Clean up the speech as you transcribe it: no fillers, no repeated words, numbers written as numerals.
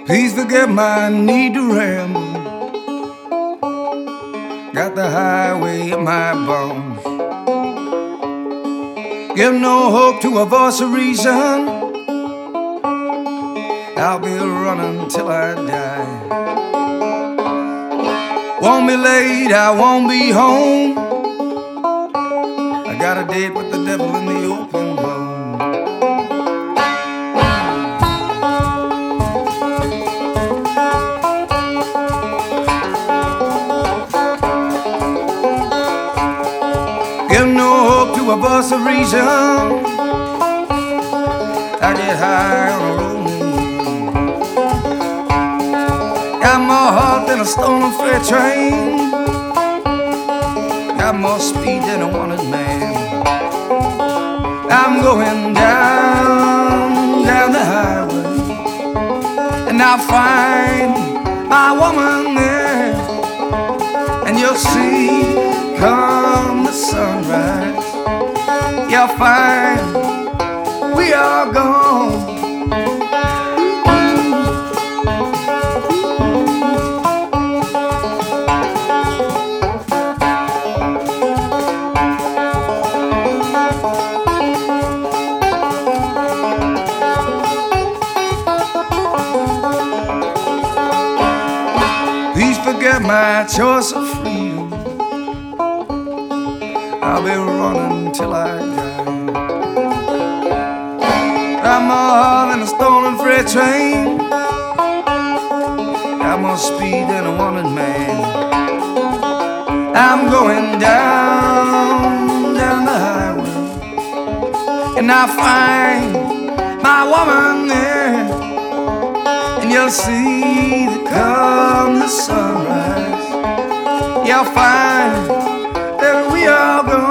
Please forget my need to ramble. Got the highway in my bones. Give no hope to a voice of reason. I'll be running till I die. Won't be late, I won't be home. I got a date with the devil in the open road. Give no hope to a voice of reason. I get high on a rolling wheel. Got more heart than a stolen freight train. Got more speed than a wanted man. I'm going down the highway, and I'll find my woman there. And you'll see, come the sunrise, you'll find we are gone. Please forget my choice of freedom. I'll be running till I die. I'm more hard than a stolen freight train. Got more speed than a wanted man. I'm going down the highway, and I'll find my woman there. And you'll see that come the sunrise, you'll find that we are gone.